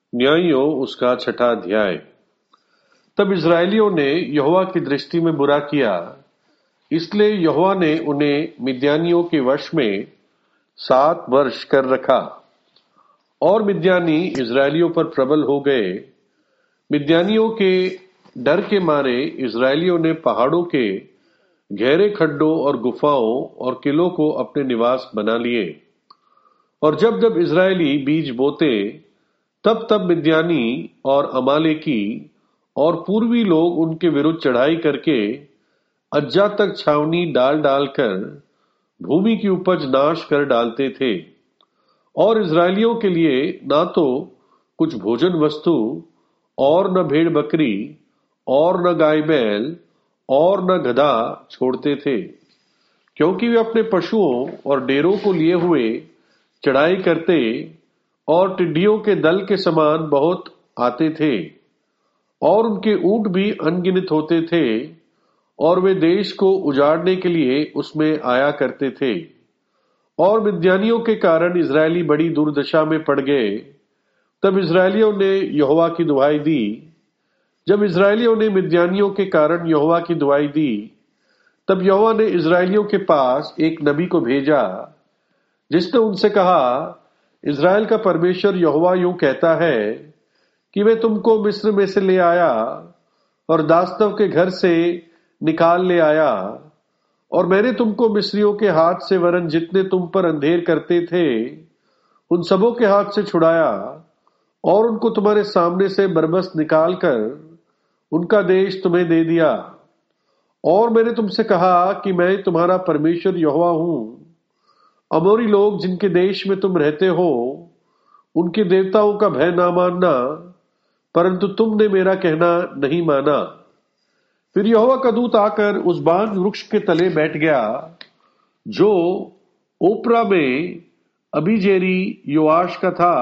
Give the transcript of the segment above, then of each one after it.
न्यायों उसका छठा अध्याय। तब इस्राएलियों ने यहोवा की दृष्टि में बुरा किया, इसलिए यहोवा ने उन्हें मिद्यानियों के वश में 7 वर्ष कर रखा। और मिद्यानी इस्राएलियों पर प्रबल हो गए। मिद्यानियों के डर के मारे इस्राएलियों ने पहाड़ों के गहरे खड्डों और गुफाओं और किलों को अपने निवास बना लिए। और जब जब इस्राएली बीज बोते, तब तब मिद्यानी और अमालेकी और पूर्वी लोग उनके विरुद्ध चढ़ाई करके अज्जा तक छावनी डाल डालकर भूमि की उपज नाश कर डालते थे। और इस्राएलियों के लिए ना तो कुछ भोजन वस्तु और न भेड़ बकरी और न गाय बैल और न गधा छोड़ते थे, क्योंकि वे अपने पशुओं और डेरों को लिए हुए चढ़ाई करते और टिड्डियों के दल के समान बहुत आते थे। और उनके ऊंट भी अनगिनत होते थे, और वे देश को उजाड़ने के लिए उसमें आया करते थे। और मिद्यानियों के कारण इस्राएली बड़ी दुर्दशा में पड़ गए। तब इस्राएलियों ने यहोवा की दुहाई दी। जब इस्राएलियों ने मिद्यानियों के कारण यहोवा की दुहाई दी, तब यहोवा ने इस्राएलियों के पास एक नबी को भेजा, जिसने उनसे कहा, इस्राएल का परमेश्वर यहोवा यूं कहता है कि मैं तुमको मिस्र में से ले आया और दासत्व के घर से निकाल ले आया। और मैंने तुमको मिस्रियों के हाथ से वरन जितने तुम पर अंधेर करते थे उन सबों के हाथ से छुड़ाया, और उनको तुम्हारे सामने से बरबस निकाल कर उनका देश तुम्हें दे दिया। और मैंने तुमसे कहा कि मैं तुम्हारा परमेश्वर यहोवा हूं। अमोरी लोग जिनके देश में तुम रहते हो, उनके देवताओं का भय ना मानना, परंतु तुमने मेरा कहना नहीं माना। फिर यहोवा का दूत आकर उस बांज वृक्ष के तले बैठ गया, जो ओप्रा में अबीजेरी योआश का था।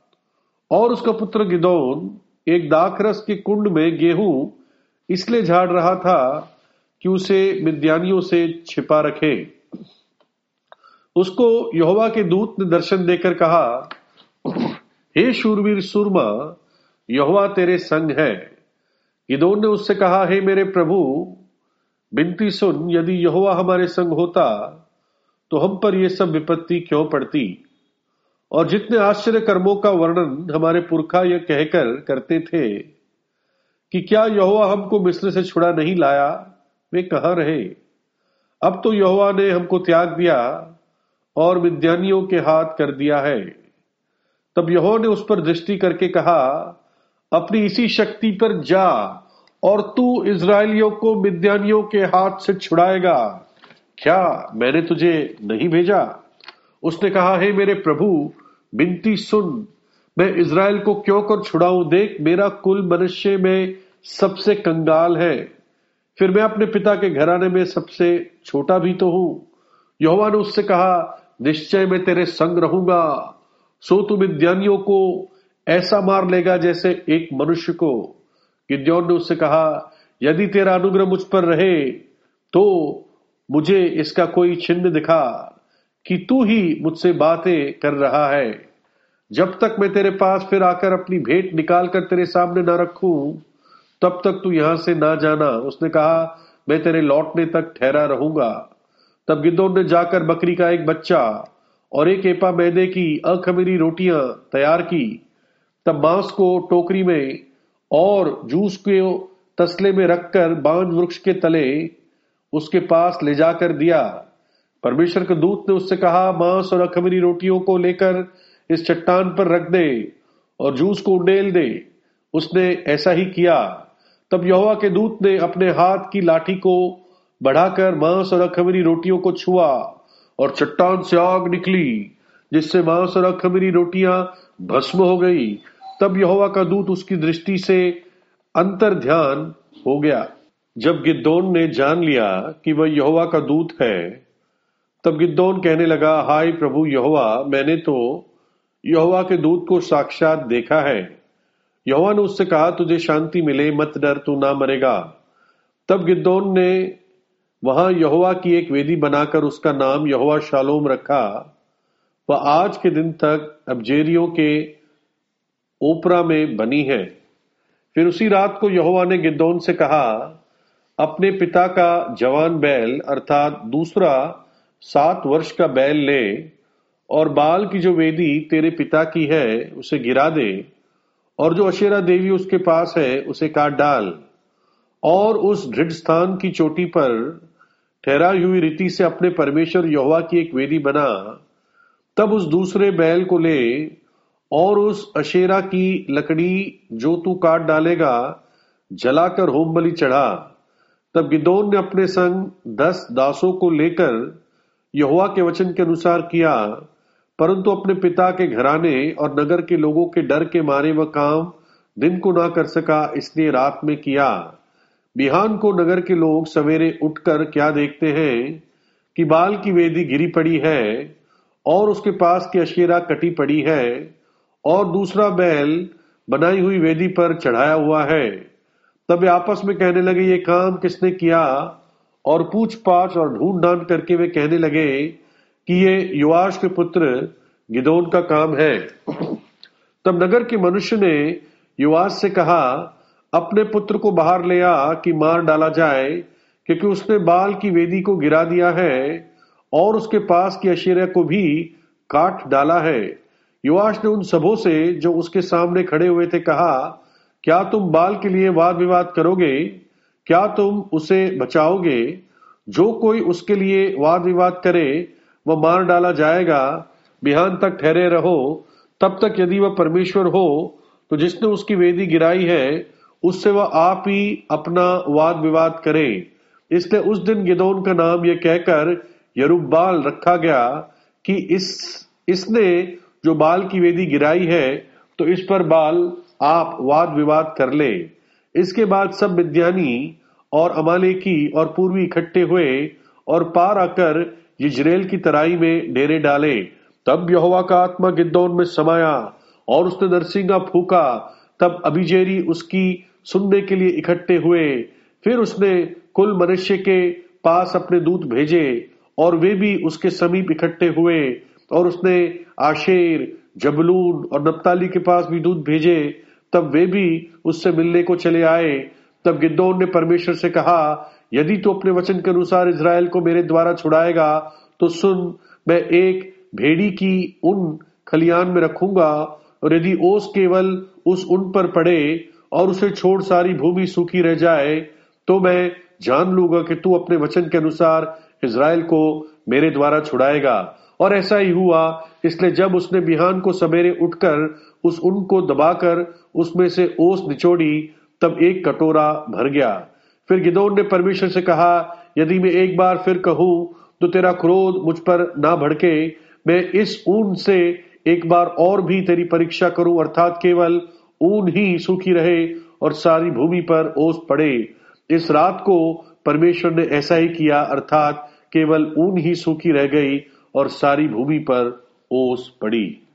और उसका पुत्र गिदोन एक दाखरस के कुंड में गेहूं इसलिए झाड़ रहा था कि उसे मिद्यानियों से छिपा रखे। उसको यहोवा के दूत ने दर्शन देकर कहा, हे शूरवीर सूरमा, यहोवा तेरे संग है। गिदोन ने उससे कहा, हे मेरे प्रभु, बिनती सुन, यदि यहोवा हमारे संग होता तो हम पर यह सब विपत्ति क्यों पड़ती। और जितने आश्चर्य कर्मों का वर्णन हमारे पुरखा यह कहकर करते थे कि क्या यहोवा हमको मिस्र से छुड़ा नहीं लाया, वे कहां रहे। अब तो यहोवा ने हमको त्याग दिया और मिद्यानियों के हाथ कर दिया है। तब यहोवा ने उस पर दृष्टि करके कहा, अपनी इसी शक्ति पर जा और तू इस्राएलियों को मिद्यानियों के हाथ से छुड़ाएगा। क्या मैंने तुझे नहीं भेजा। उसने कहा, हे मेरे प्रभु, बिनती सुन, मैं इस्राएल को क्यों कर छुड़ाऊं। देख, मेरा कुल मनुष्य में सबसे कंगाल है, फिर मैं अपने पिता के घराने में सबसे छोटा भी तो हूं। यहोवा ने उससे कहा, निश्चय मैं तेरे संग रहूंगा, सो तू मिद्यानियों को ऐसा मार लेगा जैसे एक मनुष्य को। गिद्योन ने उससे कहा, यदि तेरा अनुग्रह मुझ पर रहे तो मुझे इसका कोई चिन्ह दिखा कि तू ही मुझसे बातें कर रहा है। जब तक मैं तेरे पास फिर आकर अपनी भेंट निकाल कर तेरे सामने न रखूं, तब तक तू यहां से ना जाना। उसने कहा, मैं तेरे लौटने तक ठहरा रहूंगा। तब गिदोन ने जाकर बकरी का एक बच्चा और एक एपा मैदे की अखमीरी रोटियां तैयार की। तब मांस को टोकरी में और जूस को तसले में रखकर बांज वृक्ष के तले उसके पास ले जाकर दिया। परमेश्वर के दूत ने उससे कहा, मांस और अखमीरी रोटियों को लेकर इस चट्टान पर रख दे और जूस को उंडेल दे। उसने ऐसा ही किया। तब यहोवा के दूत ने अपने हाथ की लाठी को बढ़ाकर मांस और अखमीरी रोटियों को छुआ, और चट्टान से आग निकली, जिससे मांस और अखमीरी रोटियां भस्म हो गई। तब यहोवा का दूत उसकी दृष्टि से अंतर ध्यान हो गया। जब गिदोन ने जान लिया कि वह यहोवा का दूत है, तब गिदोन कहने लगा, हाय प्रभु यहोवा, मैंने तो यहोवा के दूत को साक्षात देखा है। यहोवा ने उससे कहा, तुझे शांति मिले, मत डर, तू ना मरेगा। तब गिदोन ने वहां यहोवा की एक वेदी बनाकर उसका नाम यहोवा शालोम रखा। वह आज के दिन तक अबजेरियों के ओपरा में बनी है। फिर उसी रात को यहोवा ने गिदोन से कहा, अपने पिता का जवान बैल अर्थात दूसरा 7 वर्ष का बैल ले और बाल की जो वेदी तेरे पिता की है उसे गिरा दे, और जो अशेरा देवी उसके पास है उसे काट डाल, और उस दृढ़ स्थान की चोटी पर ठहराई हुई रीति से अपने परमेश्वर यहोवा की एक वेदी बना। तब उस दूसरे बैल को ले और उस अशेरा की लकड़ी जो तू काट डालेगा जलाकर होम बलि चढ़ा। तब गिदोन ने अपने संग 10 दासों को लेकर यहोवा के वचन के अनुसार किया, परंतु अपने पिता के घराने और नगर के लोगों के डर के मारे वह काम दिन को ना कर सका, इसलिए रात में किया। बिहान को नगर के लोग सवेरे उठकर क्या देखते हैं कि बाल की वेदी गिरी पड़ी है और उसके पास की अशेरा कटी पड़ी है और दूसरा बैल बनाई हुई वेदी पर चढ़ाया हुआ है। तब वे आपस में कहने लगे, ये काम किसने किया? और पूछ पाछ और ढूंढ ढांड करके वे कहने लगे कि ये योआश के पुत्र गिदोन का काम है। तब नगर के मनुष्य ने योआश से कहा, अपने पुत्र को बाहर ले आ कि मार डाला जाए, क्योंकि उसने बाल की वेदी को गिरा दिया है और उसके पास की अशेरा को भी काट डाला है। योआश ने उन सबों से जो उसके सामने खड़े हुए थे कहा, क्या तुम बाल के लिए वाद विवाद करोगे? क्या तुम उसे बचाओगे? जो कोई उसके लिए वाद विवाद करे वह मार डाला जाएगा। बिहान तक ठहरे रहो, तब तक यदि वह परमेश्वर हो तो जिसने उसकी वेदी गिराई है उससे वह आप ही अपना वाद विवाद करे। इसलिए उस दिन गिदोन का नाम यह कहकर यरुब्बाल रखा गया कि इसने जो बाल की वेदी गिराई है तो इस पर बाल आप वाद विवाद कर ले। इसके बाद सब मिद्यानी और अमालेकी और पूर्वी इकट्ठे हुए और पार आकर यिज्रेल की तराई में डेरे डाले। तब यहोवा का आत्मा गिदोन में समाया और उसने नरसिंगा फूका। तब अबीजेरी उसकी सुनने के लिए इकट्ठे हुए। फिर उसने कुल मनुष्य के पास अपने दूत भेजे और वे भी उसके समीप इकट्ठे हुए। और उसने आशेर, जबलून और नप्ताली के पास भी दूत भेजे, तब वे भी उससे मिलने को चले आए। तब गिदोन ने परमेश्वर से कहा, यदि तू अपने वचन के अनुसार इज़राइल को मेरे द्वारा छुड़ाएगा तो सुन, मैं एक भेड़ी की ऊन खलियान में रखूंगा, और यदि ओस केवल उस ऊन पर पड़े और उसे छोड़ सारी भूमि सूखी रह जाए तो मैं जान लूंगा कि तू अपने वचन के अनुसार इज़राइल को मेरे द्वारा छुड़ाएगा। और ऐसा ही हुआ। इसलिए जब उसने बिहान को सवेरे उठकर उस ऊन को दबाकर उसमें से ओस निचोड़ी, तब एक कटोरा भर गया। फिर गिदोन ने परमेश्वर से कहा, यदि मैं एक बार फिर कहूं तो तेरा क्रोध मुझ पर ना भड़के, मैं इस ऊन से एक बार और भी तेरी परीक्षा करूं, अर्थात केवल ऊन ही सूखी रहे और सारी भूमि पर ओस पड़े। इस रात को परमेश्वर ने ऐसा ही किया, अर्थात केवल ऊन ही सूखी रह गई और सारी भूमि पर ओस पड़ी।